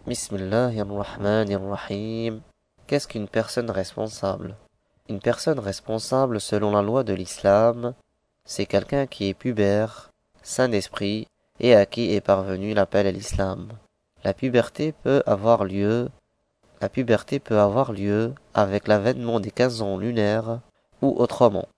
Bismillahirrahmanirrahim. Qu'est-ce qu'une personne responsable? Une personne responsable selon la loi de l'islam, c'est quelqu'un qui est pubère, sain d'esprit et à qui est parvenu l'appel à l'islam. La puberté peut avoir lieu avec l'avènement des 15 ans lunaires ou autrement.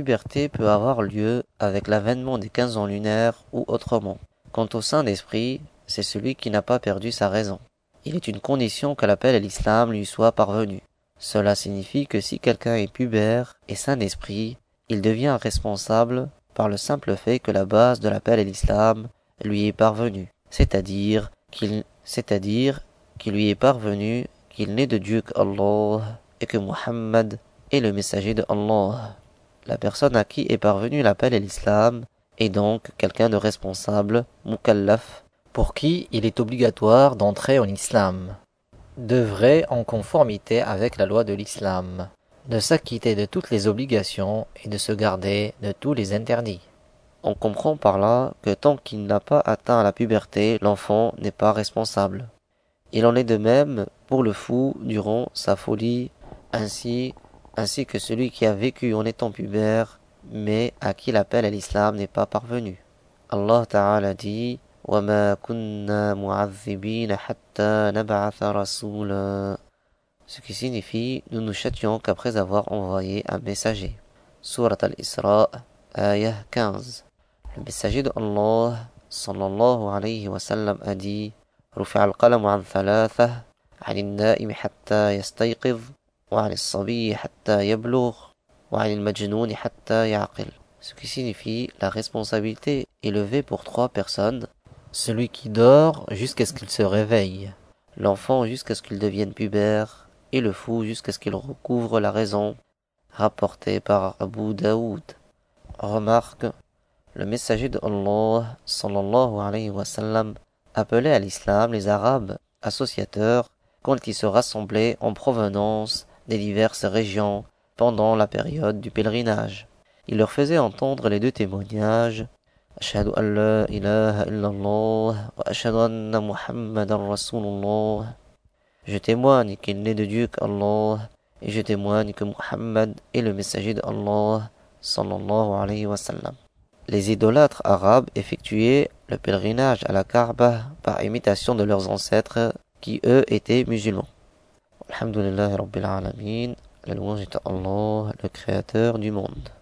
Quant au saint d'esprit, c'est celui qui n'a pas perdu sa raison. Il est une condition que l'appel à l'islam lui soit parvenu. Cela signifie que si quelqu'un est pubère et saint d'esprit, il devient responsable par le simple fait que la base de l'appel à l'islam lui est parvenue, c'est-à-dire qu'il lui est parvenu qu'il n'est de Dieu qu'Allah et que Muhammad est le messager de Allah. La personne à qui est parvenu l'appel à l'islam est donc quelqu'un de responsable, mukallaf, pour qui il est obligatoire d'entrer en islam, d'œuvrer en conformité avec la loi de l'islam, de s'acquitter de toutes les obligations et de se garder de tous les interdits. On comprend par là que tant qu'il n'a pas atteint la puberté, l'enfant n'est pas responsable. Il en est de même pour le fou durant sa folie, ainsi que celui qui a vécu en étant pubère, mais à qui l'appel à l'islam n'est pas parvenu. Allah Ta'ala dit « وَمَا كُنَّا مُعَذِّبِينَ حَتَّى نَبْعَثَ رَسُولًا » ce qui signifie « Nous nous châtions qu'après avoir envoyé un messager ». Surat al-Isra, ayah 15. Le messager de Allah, sallallahu alayhi wa sallam, a dit رفع القلم عن ثلاثة عن النائم حتى يستيقظ وعن الصبي حتى يبلغ وعن المجنون حتى يعقل. Ce qui signifie la responsabilité est levée pour 3 personnes, celui qui dort jusqu'à ce qu'il se réveille, l'enfant jusqu'à ce qu'il devienne pubère et le fou jusqu'à ce qu'il recouvre la raison, rapporté par Abu Daoud. Remarque, le messager de Allah sallallahu alayhi wa sallam appelait à l'islam les Arabes associateurs quand ils se rassemblaient en provenance des diverses régions pendant la période du pèlerinage. Il leur faisait entendre les 2 témoignages Ashhadu an la ilaha illallah wa ashhadu anna Muhammadan Rasulullah. Je témoigne qu'il n'est de Dieu qu'Allah et je témoigne que Muhammad est le messager de Allah sallallahu alayhi wa sallam. Les idolâtres arabes effectuaient le pèlerinage à la Kaaba par imitation de leurs ancêtres qui eux étaient musulmans. Alhamdulillah Rabbil Alamin, la louange est à Allah, le créateur du monde.